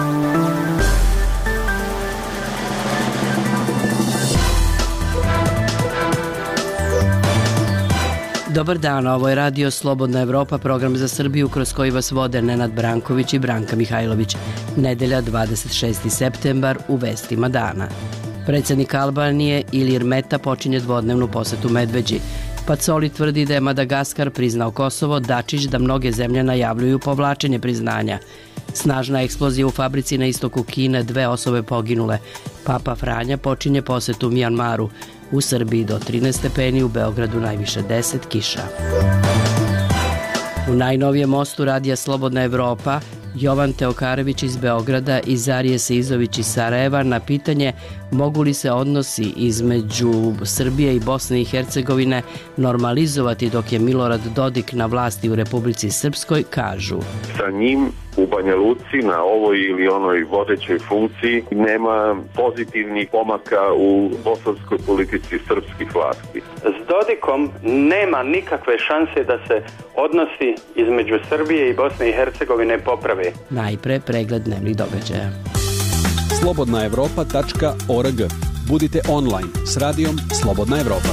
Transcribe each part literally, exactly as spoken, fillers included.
Dobar dan, ovo je Radio Slobodna Evropa, program za Srbiju kroz koji vas vode Nenad Branković i Branka Mihajlović. Nedelja, dvadeset šesti septembar, u vestima dana. Predsjednik Albanije Ilir Meta počinje dvodnevnu posetu Medveđi. Pacoli tvrdi da je Madagaskar priznao Kosovo, Dačić da mnoge zemlje najavljuju povlačenje priznanja. Snažna eksplozija u fabrici na istoku Kine, dve osobe poginule. Papa Franja počinje posetu Mijanmaru. U Srbiji do trinaest stepeni, u Beogradu najviše deset, kiša. U najnovijem mostu Radija Slobodna Evropa Jovan Teokarević iz Beograda i Zarije Seizović iz Sarajeva na pitanje mogu li se odnosi između Srbije i Bosne i Hercegovine normalizovati dok je Milorad Dodik na vlasti u Republici Srpskoj, kažu. Sa njim u Banja Luci na ovoj ili onoj vodećoj funkciji nema pozitivnih pomaka u bosanskoj politici srpskih vlasti. S Dodikom nema nikakve šanse da se odnosi između Srbije i Bosne i Hercegovine poprave. Najpre pregled dnevnih događaja. slobodna evropa tačka org. Budite online s radijom Slobodna Evropa.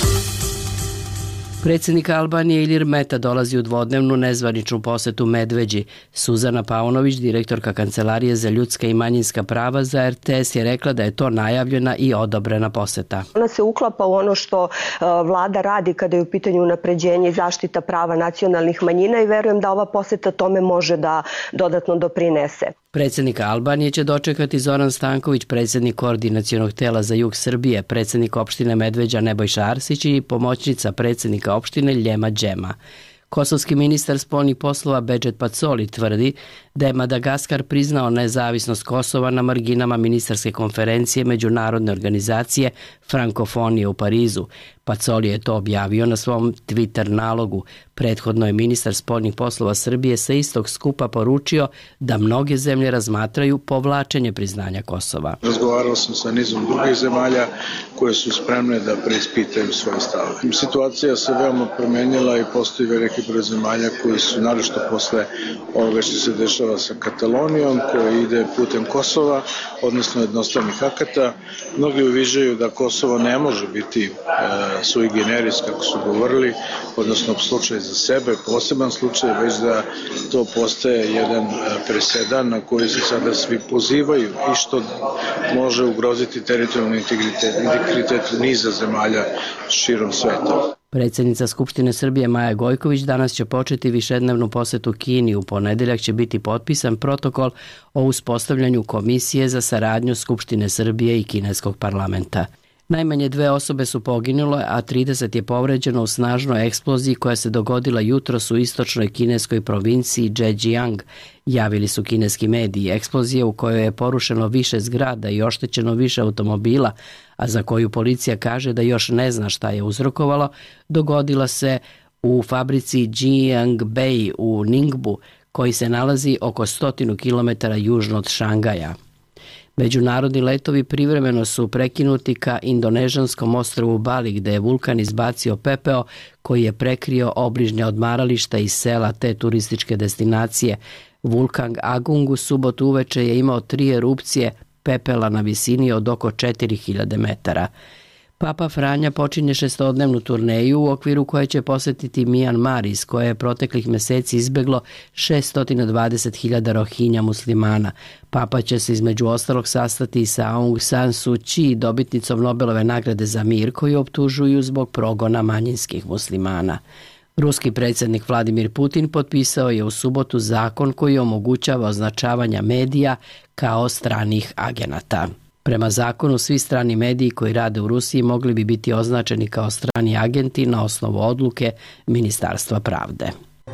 Predsjednik Albanije Ilir Meta dolazi u dvodnevnu nezvaničnu posetu Medveđi. Suzana Paunović, direktorka Kancelarije za ljudska i manjinska prava za er te es, je rekla da je to najavljena i odobrena poseta. Ona se uklapa u ono što vlada radi kada je u pitanju unapređenje i zaštita prava nacionalnih manjina i verujem da ova poseta tome može da dodatno doprinese. Predsjednika Albanije će dočekati Zoran Stanković, predsjednik koordinacionog tela za jug Srbije, predsjednik opštine Medveđa Nebojša Arsić i pomoćnica predsjednika opštine Ljema Đema. Kosovski ministar spoljnih poslova Bedžet Pacoli tvrdi da je Madagaskar priznao nezavisnost Kosova na marginama ministarske konferencije Međunarodne organizacije Frankofonije u Parizu. Pacoli je to objavio na svom Twitter nalogu. Prethodno je ministar spoljnih poslova Srbije sa istog skupa poručio da mnoge zemlje razmatraju povlačenje priznanja Kosova. Razgovarao sam sa nizom drugih zemalja koje su spremne da preispitaju svoje stavove. Situacija se veoma promenila i postoji veliki broj zemalja koji su, naročito posle ovoga što se dešava sa Katalonijom, koji ide putem Kosova, odnosno jednostavnih akata. Mnogi uviđaju da Kosovo ne može biti e, sui generis, kako su govorili, odnosno slučaj za sebe, poseban slučaj, već da to postaje jedan presedan na koji se sada svi pozivaju i što može ugroziti teritorijalni integritet, integritet niza zemalja širom sveta. Predsjednica Skupštine Srbije Maja Gojković danas će početi višednevnu posetu Kini. U ponedeljak će biti potpisan protokol o uspostavljanju komisije za saradnju Skupštine Srbije i kineskog parlamenta. Najmanje dve osobe su poginule, a trideset je povređeno u snažnoj eksploziji koja se dogodila jutros u istočnoj kineskoj provinciji Zhejiang, javili su kineski mediji. Eksplozija u kojoj je porušeno više zgrada i oštećeno više automobila, a za koju policija kaže da još ne zna šta je uzrokovalo, dogodila se u fabrici Jiangbei u Ningbu, koji se nalazi oko stotinu kilometara južno od Šangaja. Međunarodni letovi privremeno su prekinuti ka indonežanskom ostrvu Bali, gde je vulkan izbacio pepeo koji je prekrio obližnja odmarališta i sela te turističke destinacije. Vulkan Agung u subotu uveče je imao tri erupcije pepela na visini od oko četiri hiljade metara. Papa Franja počinje šestodnevnu turneju u okviru koje će posetiti Mijanmar, iz koje je proteklih meseci izbeglo šessto dvadeset hiljada Rohinja muslimana. Papa će se između ostalog sastati sa Aung San Suu Kyi, dobitnicom Nobelove nagrade za mir, koju optužuju zbog progona manjinskih muslimana. Ruski predsjednik Vladimir Putin potpisao je u subotu zakon koji omogućava označavanje medija kao stranih agenata. Prema zakonu, svi strani mediji koji rade u Rusiji mogli bi biti označeni kao strani agenti na osnovu odluke Ministarstva pravde.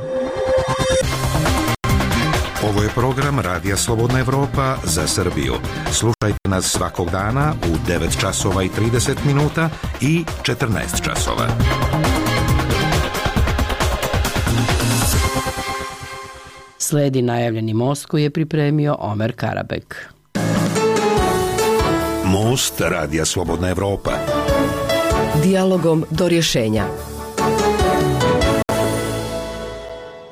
Ovo je program Radija Slobodna Evropa za Srbiju. Slušajte nas svakog dana u devet časova i trideset minuta i četrnaest časova. Sledi najavljeni most koji je pripremio Omer Karabek. Most Radija Slobodna Evropa. Dijalogom do rješenja.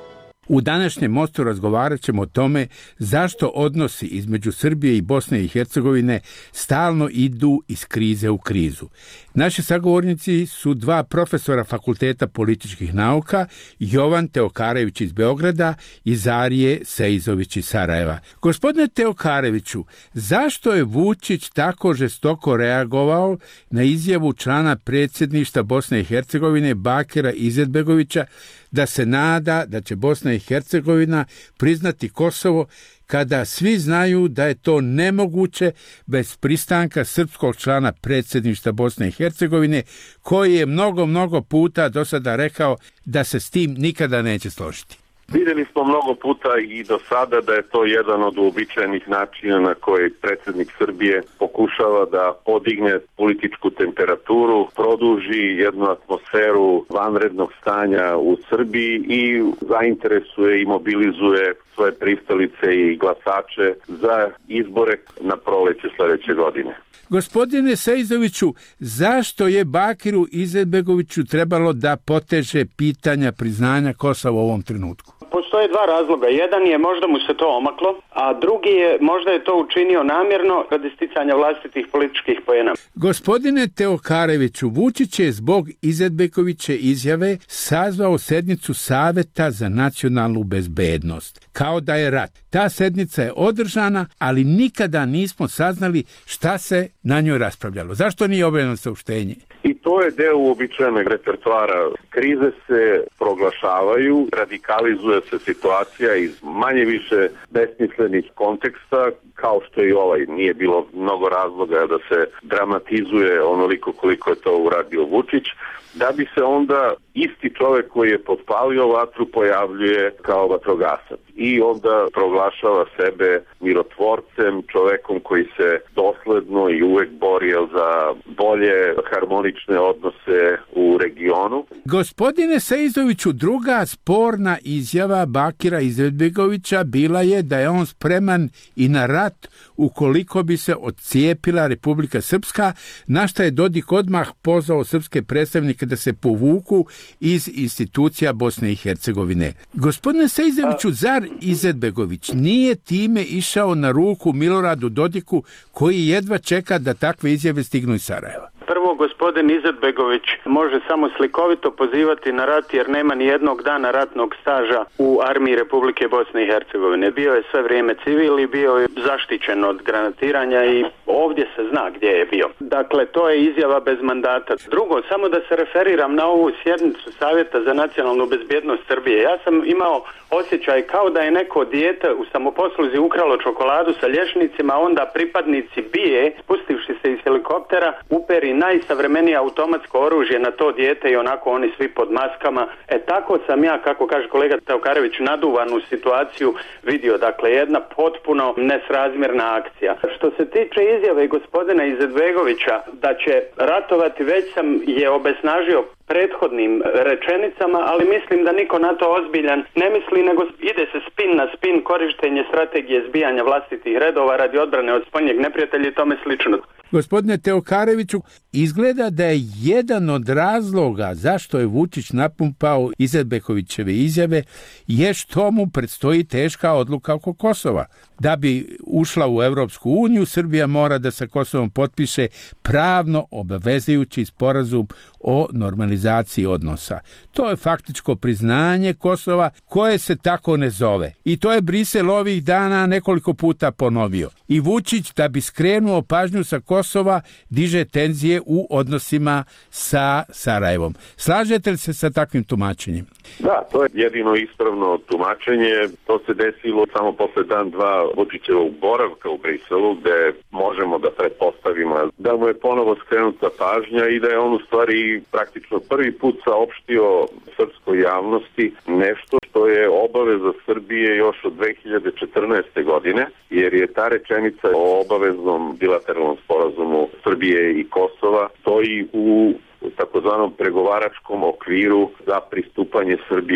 U današnjem Mostu razgovarat ćemo o tome zašto odnosi između Srbije i Bosne i Hercegovine stalno idu iz krize u krizu. Naši sagovornici su dva profesora Fakulteta političkih nauka, Jovan Teokarević iz Beograda i Zarije Seizović iz Sarajeva. Gospodine Teokareviću, zašto je Vučić tako žestoko reagovao na izjavu člana predsjedništva Bosne i Hercegovine Bakira Izetbegovića da se nada da će Bosna i Hercegovina priznati Kosovo, kada svi znaju da je to nemoguće bez pristanka srpskog člana predsjedništva Bosne i Hercegovine, koji je mnogo, mnogo puta do sada rekao da se s tim nikada neće složiti? Vidjeli smo mnogo puta i do sada da je to jedan od uobičajenih načina na koji predsjednik Srbije pokušava da podigne političku temperaturu, produži jednu atmosferu vanrednog stanja u Srbiji i zainteresuje i mobilizuje svoje pristalice i glasače za izbore na proleće sljedeće godine. Gospodine Seizoviću, zašto je Bakiru Izetbegoviću trebalo da poteže pitanja priznanja Kosova u ovom trenutku? Postoje dva razloga. Jedan je možda mu se to omaklo, a drugi je možda je to učinio namjerno radi sticanja vlastitih političkih poena. Gospodine Teokareviću, Vučić je zbog Izetbegoviće izjave sazvao sednicu Saveta za nacionalnu bezbednost, kao da je rat. Ta sednica je održana, ali nikada nismo saznali šta se na njoj raspravljalo. Zašto nije objavljeno saopštenje? I to je deo uobičajenog repertoara. Krize se proglašavaju, radikalizuje se situacija iz manje više besmislenih konteksta, kao što i ovaj. Nije bilo mnogo razloga da se dramatizuje onoliko koliko je to uradio Vučić, da bi se onda isti čovjek koji je potpalio vatru pojavljuje kao vatrogasac i onda proglašava sebe mirotvorcem, čovjekom koji se dosledno i uvek borio za bolje harmonične odnose u regionu. Gospodine Seizoviću, druga sporna izjava Bakira Izetbegovića bila je da je on spreman i na rat ukoliko bi se odcijepila Republika Srpska, na šta je Dodik odmah pozvao srpske predstavnike da se povuku iz institucija Bosne i Hercegovine. Gospodine Seizoviću, zar Izetbegović nije time išao na ruku Miloradu Dodiku, koji jedva čeka da takve izjave stignu iz Sarajeva? Prvo, gospodin Izetbegović može samo slikovito pozivati na rat jer nema ni jednog dana ratnog staža u armiji Republike Bosne i Hercegovine. Bio je sve vrijeme civil i bio je zaštićen od granatiranja i ovdje se zna gdje je bio. Dakle, to je izjava bez mandata. Drugo, samo da se referiram na ovu sjednicu Savjeta za nacionalnu bezbjednost Srbije. Ja sam imao osjećaj kao da je neko dijete u samoposluzi ukralo čokoladu sa lješnicima, onda pripadnici bije, spustivši se iz helikoptera, uperi najsavremenije automatsko oružje na to dijete i onako oni svi pod maskama. E tako sam ja, kako kaže kolega Teokarević, naduvanu situaciju vidio. Dakle, jedna potpuno nesrazmjerna akcija. Što se tiče izjave gospodina Izetbegovića da će ratovati, već sam je obesnažio prethodnim rečenicama, ali mislim da niko na to ozbiljan ne misli, nego ide se spin na spin, korištenje strategije zbijanja vlastitih redova radi odbrane od spoljnjeg neprijatelja i tome slično. Gospodine Teokareviću, izgleda da je jedan od razloga zašto je Vučić napumpao Izetbegovićeve izjave je što mu predstoji teška odluka oko Kosova. Da bi ušla u Europsku uniju, Srbija mora da sa Kosovom potpiše pravno obavezujući sporazum o normalizaciji odnosa. To je faktičko priznanje Kosova koje se tako ne zove. I to je Brisel ovih dana nekoliko puta ponovio. I Vučić, da bi skrenuo pažnju sa Kosova, diže tenzije u odnosima sa Sarajevom. Slažete li se sa takvim tumačenjem? Da, to je jedino ispravno tumačenje. To se desilo samo posle dan dva Vučićevog boravka u Briselu, gde možemo da pretpostavimo da mu je ponovo skrenuta pažnja i da je on u stvari praktično prvi put saopštio srpskoj javnosti nešto što je obaveza Srbije još od dve hiljade četrnaeste. godine, jer je ta rečenica o obaveznom bilateralnom sporazumu Srbije i Kosova stoji u takozvanom pregovaračkom okviru za pristupanje Srbije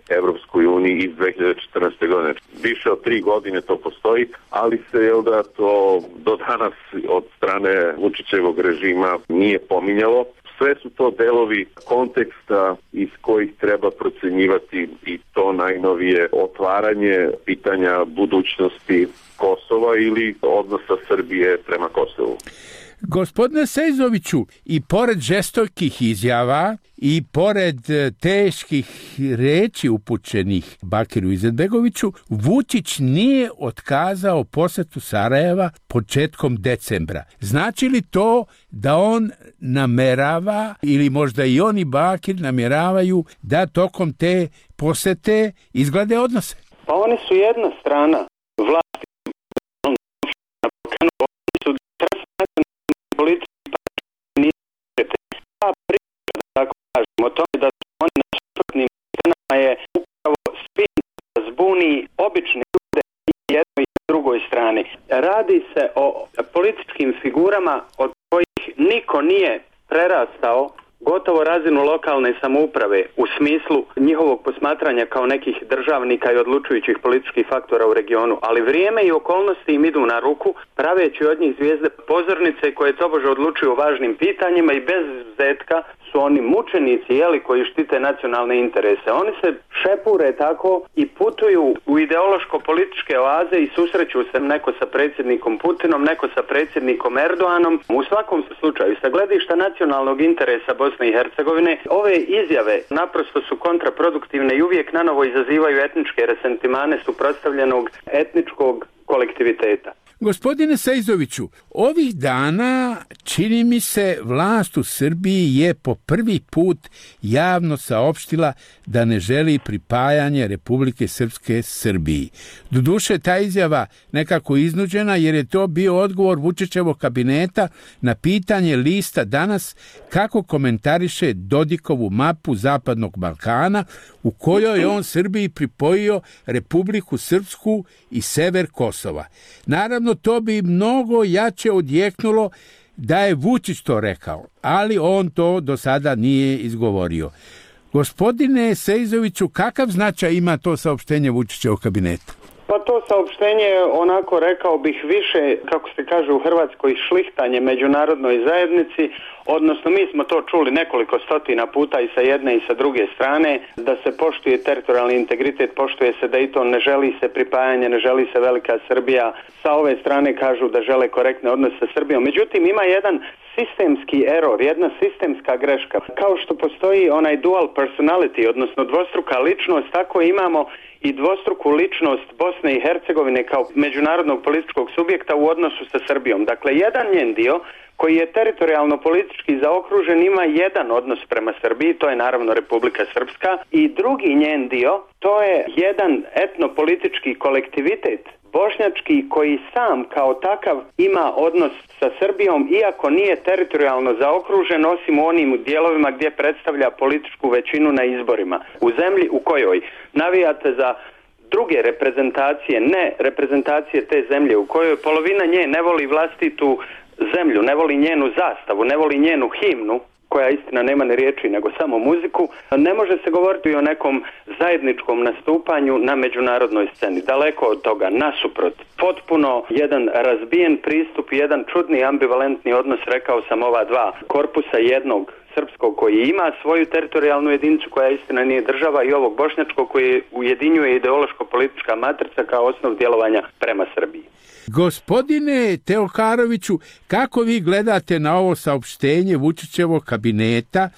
Evropskoj uniji iz dve hiljade četrnaeste. godine. Više od tri godine to postoji, ali se jel da to do danas od strane Vučićevog režima nije pominjalo. Sve su to delovi konteksta iz kojih treba procenjivati i to najnovije otvaranje pitanja budućnosti Kosova ili odnosa Srbije prema Kosovu. Gospodine Sejzoviću, i pored žestokih izjava i pored teških reči upućenih Bakiru Izetbegoviću, Vučić nije otkazao posetu Sarajeva početkom decembra. Znači li to da on namerava, ili možda i on i Bakir namjeravaju da tokom te posete izglede odnose? Pa oni su jedna strana vlasti. Politički partije nije ta priča, tako kažemo, o tome da su oni na suprotnim stranama je upravo spin da zbuni obične ljude i jednoj i drugoj strani. Radi se o političkim figurama od kojih niko nije prerastao gotovo razinu lokalne samouprave u smislu njihovog posmatranja kao nekih državnika i odlučujućih političkih faktora u regionu, ali vrijeme i okolnosti im idu na ruku, praveći od njih zvijezde pozornice koje tobože odlučuju o važnim pitanjima i bez izuzetka su oni mučenici, jeli, koji štite nacionalne interese. Oni se šepure tako i putuju u ideološko-političke oaze i susreću se neko sa predsjednikom Putinom, neko sa predsjednikom Erdoganom. U svakom slučaju, sa gledišta nacionalnog interesa Bosne i Hercegovine, ove izjave naprosto su kontraproduktivne i uvijek nanovo izazivaju etničke resentimane suprotstavljenog etničkog kolektiviteta. Gospodine Sejzoviću, ovih dana čini mi se vlast u Srbiji je po prvi put javno saopštila da ne želi pripajanje Republike Srpske Srbiji. Doduše, ta izjava nekako iznuđena jer je to bio odgovor Vučićevog kabineta na pitanje lista Danas kako komentariše Dodikovu mapu Zapadnog Balkana u kojoj je on Srbiji pripojio Republiku Srpsku i sever Kosova. Naravno, to bi mnogo jače odjeknulo da je Vučić to rekao, ali on to do sada nije izgovorio. Gospodine Sejzoviću, kakav značaj ima to saopštenje Vučićevog kabineta? Pa to saopštenje, onako rekao bih, više, kako se kaže u Hrvatskoj, šlihtanje međunarodnoj zajednici, odnosno mi smo to čuli nekoliko stotina puta i sa jedne i sa druge strane, da se poštuje teritorijalni integritet, poštuje se Dayton, ne želi se pripajanje, ne želi se velika Srbija. Sa ove strane kažu da žele korektne odnose sa Srbijom. Međutim, ima jedan sistemski error, jedna sistemska greška. Kao što postoji onaj dual personality, odnosno dvostruka ličnost, tako imamo i dvostruku ličnost Bosne i Hercegovine kao međunarodnog političkog subjekta u odnosu sa Srbijom. Dakle, jedan njen dio koji je teritorijalno politički zaokružen ima jedan odnos prema Srbiji, to je naravno Republika Srpska, i drugi njen dio, to je jedan etnopolitički kolektivitet bošnjački koji sam kao takav ima odnos sa Srbijom, iako nije teritorijalno zaokružen, osim u onim dijelovima gdje predstavlja političku većinu na izborima. U zemlji u kojoj navijate za druge reprezentacije, ne reprezentacije te zemlje, u kojoj polovina nje ne voli vlastitu zemlju, ne voli njenu zastavu, ne voli njenu himnu, koja istina nema ni riječi nego samo muziku, ne može se govoriti o nekom zajedničkom nastupanju na međunarodnoj sceni. Daleko od toga, nasuprot. Potpuno jedan razbijen pristup, jedan čudni ambivalentni odnos, rekao sam, ova dva korpusa, jednog srpskog koji ima svoju teritorijalnu jedinicu koja istina nije država i ovog bošnjačkog koji ujedinjuje ideološko-politička matrica kao osnov djelovanja prema Srbiji. Gospodine Teokaroviću, kako vi gledate na ovo saopštenje Vučićevog kabineta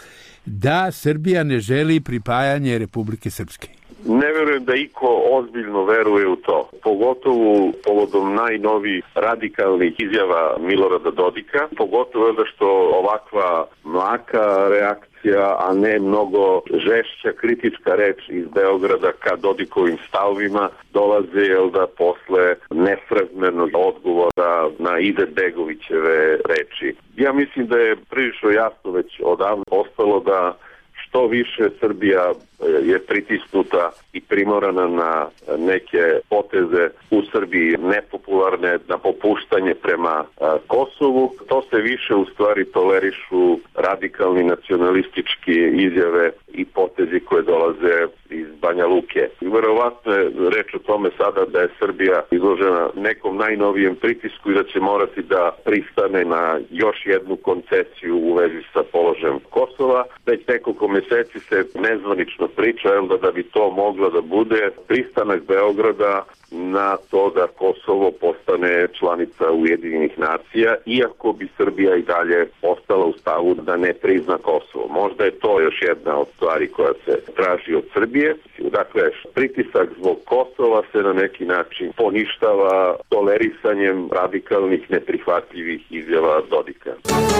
da Srbija ne želi pripajanje Republike Srpske? Ne verujem da iko ozbiljno veruje u to, pogotovo povodom najnovijih radikalnih izjava Milorada Dodika, pogotovo da što ovakva mlaka reakcija, a ne mnogo žešća kritička reč iz Beograda ka Dodikovim stavovima dolaze, jel da, posle nesrazmernog odgovora na Izetbegovićeve reči. Ja mislim da je prilično jasno već odavno postalo da što više Srbija je pritisnuta i primorana na neke poteze u Srbiji nepopularne, na popuštanje prema Kosovu. To se više u stvari tolerišu radikalni nacionalistički izjave i potezi koje dolaze iz Banja Luke. Verovatno je reč o tome sada da je Srbija izložena nekom najnovijem pritisku i da će morati da pristane na još jednu koncesiju u vezi sa položajem Kosova. Već nekoliko meseci se nezvanično priča da, da bi to moglo da bude pristanak Beograda na to da Kosovo postane članica Ujedinjenih nacija, iako bi Srbija i dalje ostala u stavu da ne prizna Kosovo. Možda je to još jedna od stvari koja se traži od Srbije. Dakle, pritisak zbog Kosova se na neki način poništava tolerisanjem radikalnih, neprihvatljivih izjava Dodika.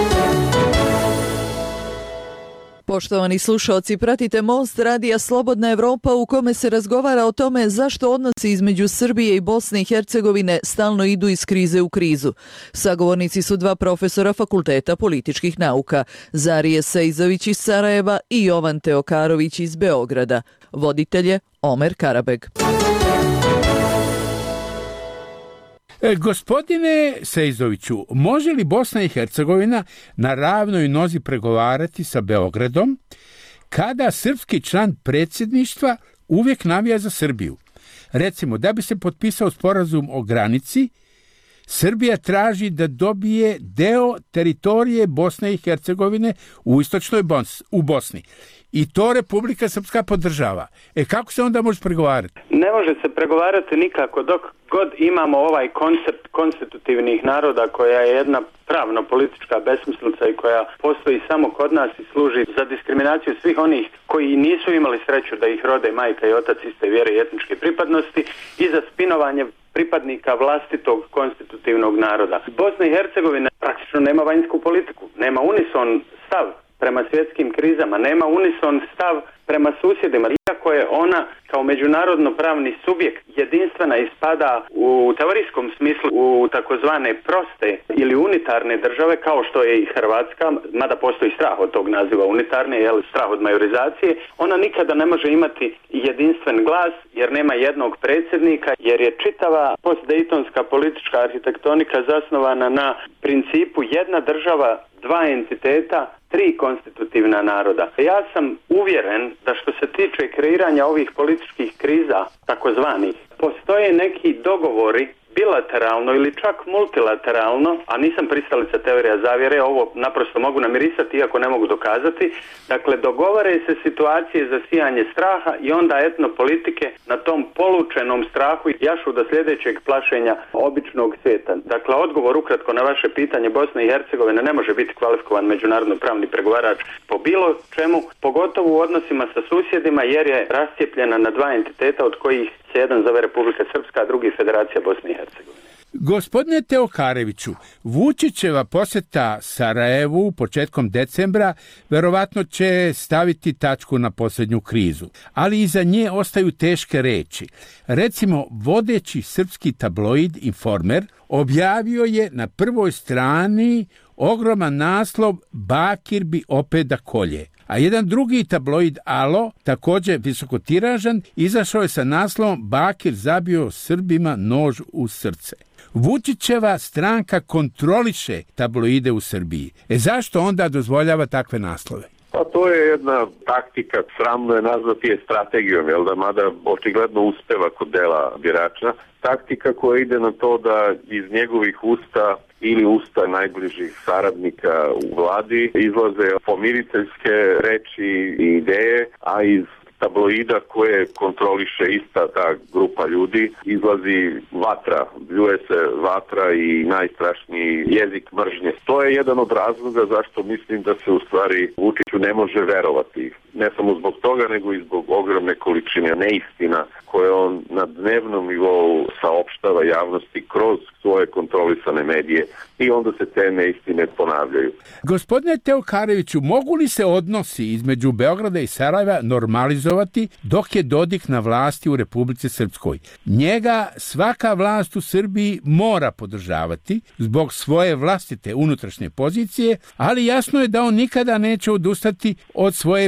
Poštovani slušaoci, pratite Most radija Slobodna Evropa u kome se razgovara o tome zašto odnosi između Srbije i Bosne i Hercegovine stalno idu iz krize u krizu. Sagovornici su dva profesora Fakulteta političkih nauka, Zarije Sejzović iz Sarajeva i Jovan Teokarović iz Beograda. Voditelj je Omer Karabeg. E, gospodine Sejzoviću, može li Bosna i Hercegovina na ravnoj nozi pregovarati sa Beogradom kada srpski član predsjedništva uvijek navija za Srbiju? Recimo, da bi se potpisao sporazum o granici, Srbija traži da dobije deo teritorije Bosne i Hercegovine u istočnoj Bos- u Bosni. I to Republika Srpska podržava. E kako se onda može pregovarati? Ne može se pregovarati nikako dok god imamo ovaj koncept konstitutivnih naroda, koja je jedna pravno-politička besmislica i koja postoji samo kod nas i služi za diskriminaciju svih onih koji nisu imali sreću da ih rode majka i otac iste vjere i etničke pripadnosti i za spinovanje pripadnika vlastitog konstitutivnog naroda. Bosna i Hercegovina praktično nema vanjsku politiku, nema unison stav prema svjetskim krizama, nema unison stav prema susjedima, iako je ona kao međunarodno pravni subjekt jedinstvena i spada u teorijskom smislu u takozvane proste ili unitarne države, kao što je i Hrvatska, mada postoji strah od tog naziva unitarne, jel, strah od majorizacije, ona nikada ne može imati jedinstven glas jer nema jednog predsjednika, jer je čitava postdejtonska politička arhitektonika zasnovana na principu jedna država, dva entiteta, tri konstitutivna naroda. Ja sam uvjeren da što se tiče kreiranja ovih političkih kriza, takozvanih, postoje neki dogovori bilateralno ili čak multilateralno, a nisam pristalica teorija zavjere, ovo naprosto mogu namirisati iako ne mogu dokazati. Dakle, dogovore se situacije za sijanje straha i onda etnopolitike na tom polučenom strahu jašu do sljedećeg plašenja običnog svijeta. Dakle, odgovor ukratko na vaše pitanje, Bosna i Hercegovina ne može biti kvalifikovan međunarodno pravni pregovarač po bilo čemu, pogotovo u odnosima sa susjedima, jer je rascijepljena na dva entiteta od kojih se jedan zove Republika Srpska, a drugi Federacija Bosne i Hercegovine. Gospodine Teokareviću, Vučićeva posjeta Sarajevu početkom decembra verovatno će staviti tačku na posljednju krizu, ali iza nje ostaju teške reči. Recimo, vodeći srpski tabloid Informer objavio je na prvoj strani ogroman naslov Bakir bi opet da kolje. A jedan drugi tabloid Alo, također visokotiražan, izašao je sa naslovom Bakir zabio Srbima nož u srce. Vučićeva stranka kontroliše tabloide u Srbiji. E zašto onda dozvoljava takve naslove? Pa to je jedna taktika, sramno je nazvati je strategijom, jel da, mada očigledno uspeva kod dela birača. Taktika koja ide na to da iz njegovih usta ili usta najbližih saradnika u vladi izlaze pomiriteljske reči i ideje, a iz tabloida koje kontroliše ista ta grupa ljudi izlazi vatra, bljuje se vatra i najstrašniji jezik mržnje. To je jedan od razloga zašto mislim da se u stvari Vučiću ne može verovati. Ne samo zbog toga, nego i zbog ogromne količine neistina koje on na dnevnom nivou saopštava javnosti kroz svoje kontrolisane medije i onda se te neistine ponavljaju. Gospodine Teokareviću, mogu li se odnosi između Beograda i Sarajeva normalizovati dok je Dodik na vlasti u Republici Srpskoj? Njega svaka vlast u Srbiji mora podržavati zbog svoje vlastite unutrašnje pozicije, ali jasno je da on nikada neće odustati od svoje priče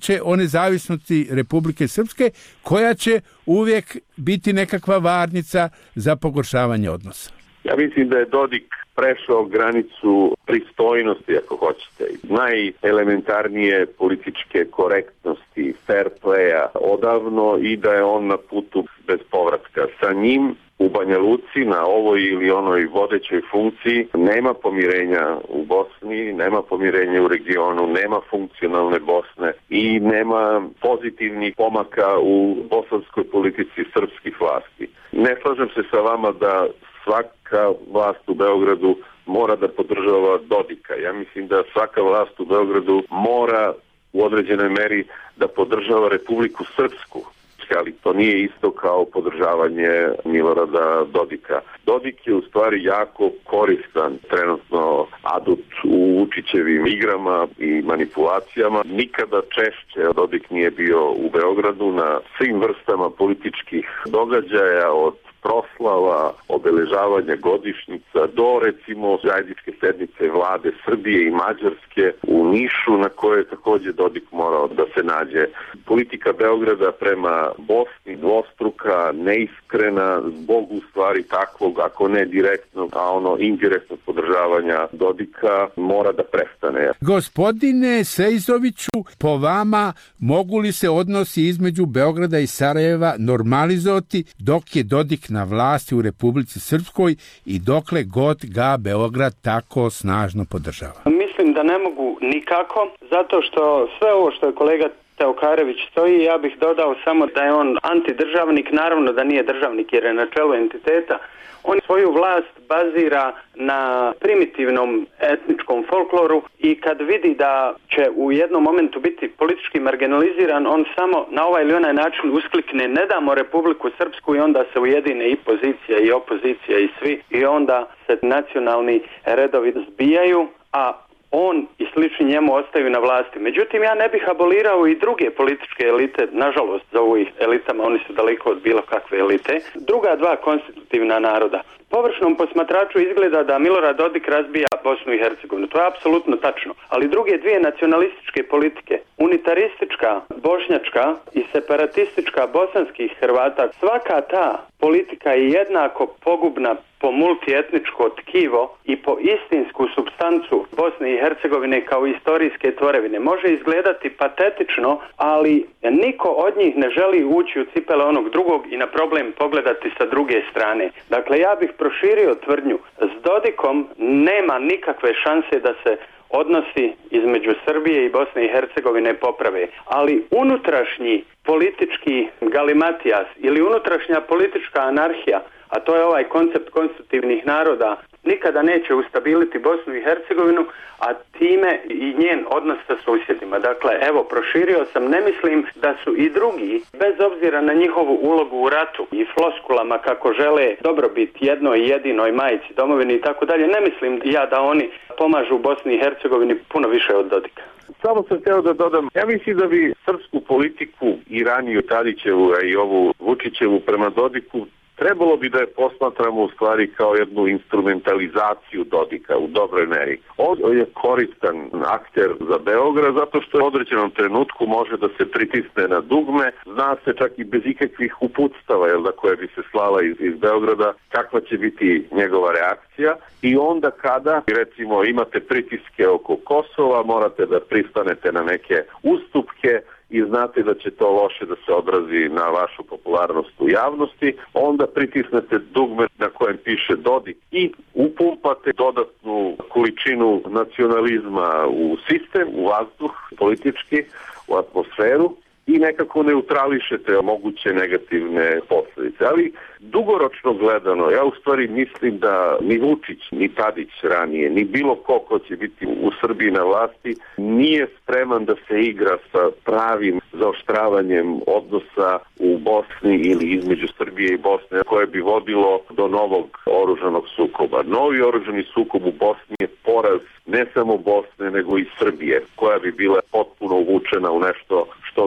priče o nezavisnosti Republike Srpske, koja će uvijek biti nekakva varnica za pogoršavanje odnosa? Ja mislim da je Dodik prešao granicu pristojnosti, ako hoćete, najelementarnije političke korektnosti, fair playa odavno, i da je on na putu bez povratka. Sa njim u Banja Luci na ovoj ili onoj vodećoj funkciji nema pomirenja u Bosni, nema pomirenja u regionu, nema funkcionalne Bosne i nema pozitivnih pomaka u bosanskoj politici srpskih vlasti. Ne slažem se sa vama da svaka vlast u Beogradu mora da podržava Dodika. Ja mislim da svaka vlast u Beogradu mora u određenoj meri da podržava Republiku Srpsku, ali to nije isto kao podržavanje Milorada Dodika. Dodik je u stvari jako koristan trenutno adut u Vučićevim igrama i manipulacijama. Nikada češće Dodik nije bio u Beogradu na svim vrstama političkih događaja, od proslava, obeležavanja godišnjica do recimo zajedničke sednice vlade Srbije i Mađarske u Nišu, na kojoj je također Dodik morao da se nađe. Politika Beograda prema Bosni dvostruka, neiskrena, zbog u stvari takvog, ako ne direktnog, a ono indirektnog podržavanja Dodika mora da prestane. Gospodine Sejzoviću, po vama mogu li se odnosi između Beograda i Sarajeva normalizovati dok je Dodik na vlasti u Republici Srpskoj i dokle god ga Beograd tako snažno podržava? Mislim da ne mogu nikako, zato što sve ovo što je kolega Teokarević stoji, ja bih dodao samo da je on antidržavnik, naravno da nije državnik jer je na čelu entiteta. On svoju vlast bazira na primitivnom etničkom folkloru i kad vidi da će u jednom momentu biti politički marginaliziran, on samo na ovaj ili onaj način usklikne ne damo Republiku Srpsku i onda se ujedine i pozicija i opozicija i svi i onda se nacionalni redovi zbijaju, a on i slični njemu ostaju na vlasti. Međutim, ja ne bih abolirao i druge političke elite, nažalost zovu ih elitama, oni su daleko od bilo kakve elite, druga dva konstitutivna naroda. Površnom posmatraču izgleda da Milorad Dodik razbija Bosnu i Hercegovinu. To je apsolutno tačno. Ali druge dvije nacionalističke politike, unitaristička bošnjačka i separatistička bosanskih Hrvata, svaka ta politika je jednako pogubna po multietničko tkivo i po istinsku supstancu Bosne i Hercegovine kao istorijske tvorevine. Može izgledati patetično, ali niko od njih ne želi ući u cipele onog drugog i na problem pogledati sa druge strane. Dakle, ja bih proširio tvrdnju. S Dodikom nema nikakve šanse da se odnosi između Srbije i Bosne i Hercegovine poprave, ali unutrašnji politički galimatijas ili unutrašnja politička anarhija, a to je ovaj koncept konstitutivnih naroda, nikada neće ustabiliti Bosnu i Hercegovinu, a time i njen odnos sa susjedima. Dakle, evo, proširio sam, ne mislim da su i drugi, bez obzira na njihovu ulogu u ratu i floskulama kako žele dobrobit jednoj jedinoj majici domovini i tako dalje, ne mislim ja da oni pomažu Bosni i Hercegovini puno više od Dodika. Samo sam htio da dodam, ja mislim da bi srpsku politiku i raniju Tadićevu, a i ovu Vučićevu prema Dodiku trebalo bi da je posmatramo u stvari kao jednu instrumentalizaciju Dodika u dobroj meri. On je koristan akter za Beograd zato što u određenom trenutku može da se pritisne na dugme, zna se čak i bez ikakvih uputstava, jel da, koje bi se slala iz, iz Beograda, kakva će biti njegova reakcija, i onda kada recimo imate pritiske oko Kosova, morate da pristanete na neke ustupke i znate da će to loše da se odrazi na vašu popularnost u javnosti, onda pritisnete dugme na kojem piše Dodik i upumpate dodatnu količinu nacionalizma u sistem, u vazduh, politički, u atmosferu i nekako neutrališete moguće negativne posljedice. Ali dugoročno gledano, ja u stvari mislim da ni Vučić, ni Tadić ranije, ni bilo ko ko će biti u Srbiji na vlasti, nije spreman da se igra sa pravim zaoštravanjem odnosa u Bosni ili između Srbije i Bosne, koje bi vodilo do novog oružanog sukoba. Novi oružani sukob u Bosni je poraz ne samo Bosne, nego i Srbije, koja bi bila potpuno uvučena u nešto što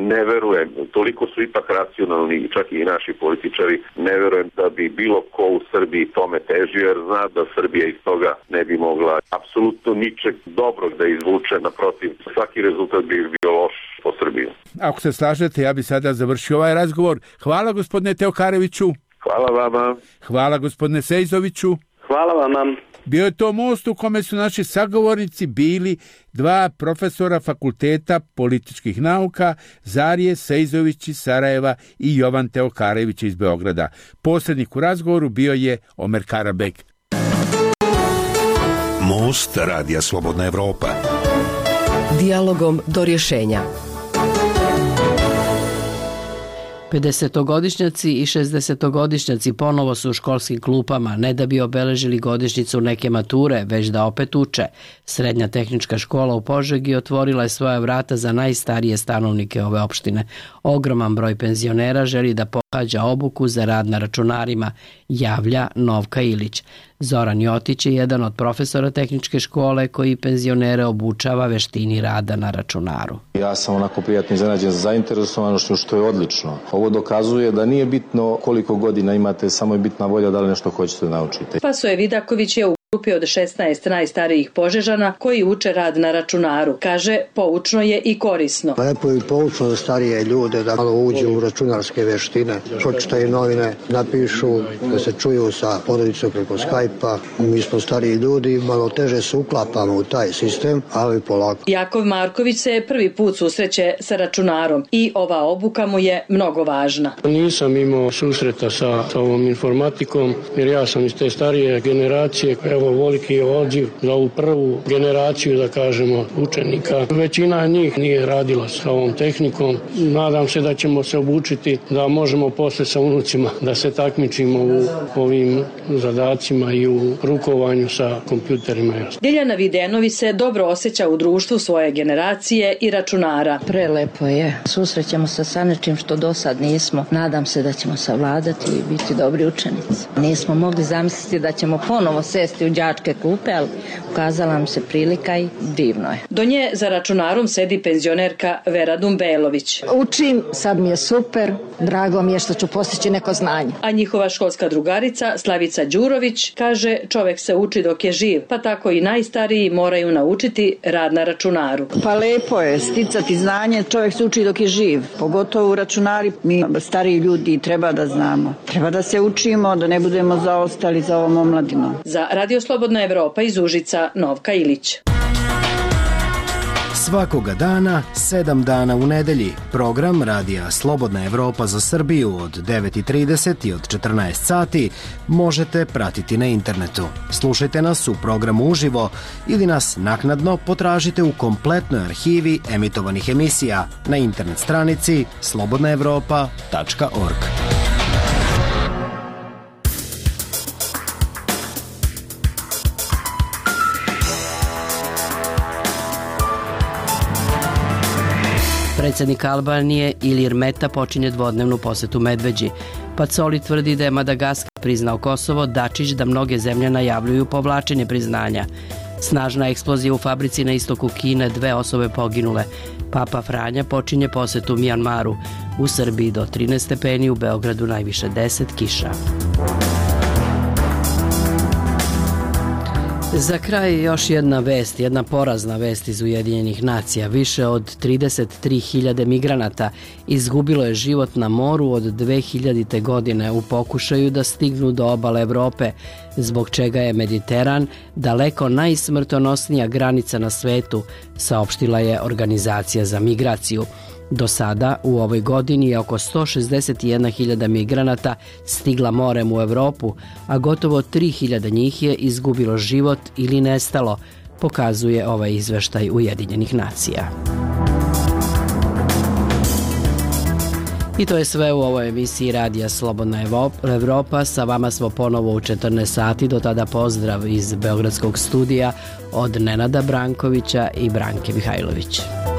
ne verujem, toliko su ipak racionalni, čak i naši političari, ne verujem da bi bilo ko u Srbiji tome težio, jer zna da Srbija iz toga ne bi mogla apsolutno ničeg dobrog da izvuče, naprotiv, svaki rezultat bi bio loš po Srbiju. Ako se slažete, ja bi sada završio ovaj razgovor. Hvala gospodine Teokareviću. Hvala vama. Hvala gospodine Sejzoviću. Hvala vama. Bio je to most u kome su naši sagovornici bili dva profesora Fakulteta političkih nauka, Zarije Sejzović iz Sarajeva i Jovan Teokarević iz Beograda. Posrednik u razgovoru bio je Omer Karabek. Most Radija Slobodna Evropa. Dijalogom do rješenja. pedesetogodišnjaci i šezdesetogodišnjaci ponovo su u školskim klupama, ne da bi obeležili godišnjicu neke mature, već da opet uče. Srednja tehnička škola u Požegi otvorila je svoja vrata za najstarije stanovnike ove opštine. Ogroman broj penzionera želi da pohađa obuku za rad na računarima, javlja Novka Ilić. Zoran Jotić je jedan od profesora tehničke škole koji penzionere obučava veštini rada na računaru. Ja sam onako prijatno iznenađen za zainteresovanošću, što je odlično. Ovo dokazuje da nije bitno koliko godina imate, samo je bitna volja da li nešto hoćete da naučite. Fasoje Vidaković je u grupi od šesnaest najstarijih Požežana koji uče rad na računaru. Kaže, poučno je i korisno. Lepo je poučno za starije ljude da malo uđu u računarske veštine, pročitaju novine, napišu, da se čuju sa porodicom preko Skype-a. Mi smo stariji ljudi, malo teže se uklapamo u taj sistem, ali polako. Jakov Marković se prvi put susreće sa računarom i ova obuka mu je mnogo važna. Nisam imao susreta sa, sa ovom informatikom, jer ja sam iz te starije generacije. Evo, veliki je odziv za ovu prvu generaciju, da kažemo, učenika. Većina njih nije radila sa ovom tehnikom. Nadam se da ćemo se obučiti da možemo posle sa unucima da se takmičimo u ovim zadacima i u rukovanju sa kompjuterima. Diljana Videnovi se dobro osjeća u društvu svoje generacije i računara. Prelepo je. Susrećemo se sa nečim što do sad nismo. Nadam se da ćemo savladati i biti dobri učenici. Nismo mogli zamisliti da ćemo ponovo sesti u đačke klupe, ali ukazala nam se prilika i divno je. Do nje za računarom sedi penzionerka Vera Dumbelović. Učim, sad mi je super, drago mi je što ću postići neko znanje. A njihova školska drugarica Slavica Đurović kaže, čovek se uči dok je živ, pa tako i najstariji moraju naučiti rad na računaru. Pa lepo je sticati znanje, čovek se uči dok je živ, pogotovo u računari. Mi stariji ljudi treba da znamo, treba da se učimo, da ne budemo zaostali za ovom omladinom. Za Radio Slobodna Evropa iz Užica, Novka Ilić. Svakoga dana, sedam dana u nedelji, program Radija Slobodna Evropa za Srbiju od devet i trideset i od četrnaest sati možete pratiti na internetu. Slušajte nas u programu uživo ili nas naknadno potražite u kompletnoj arhivi emitovanih emisija na internet stranici slobodna evropa tačka org. Predsjednik Albanije Ilir Meta počinje dvodnevnu posetu Medveđi. Pacoli tvrdi da je Madagaskar priznao Kosovo, Dačić da mnoge zemlje najavljuju povlačenje priznanja. Snažna eksplozija u fabrici na istoku Kine, dve osobe poginule. Papa Franja počinje posetu Mijanmaru. U Srbiji do trinaest stepeni, u Beogradu najviše deset, kiša. Za kraj još jedna vest, jedna porazna vest iz Ujedinjenih nacija. Više od trideset tri hiljade migranata izgubilo je život na moru od dve hiljadite. godine u pokušaju da stignu do obale Evrope, zbog čega je Mediteran daleko najsmrtonosnija granica na svetu, saopštila je Organizacija za migraciju. Do sada u ovoj godini je oko sto šezdeset jedna hiljada migranata stigla morem u Evropu, a gotovo tri hiljade njih je izgubilo život ili nestalo, pokazuje ovaj izveštaj Ujedinjenih nacija. I to je sve u ovoj emisiji Radija Slobodna Evropa. Sa vama smo ponovo u četrnaest sati. Do tada pozdrav iz Beogradskog studija od Nenada Brankovića i Branke Mihajlović.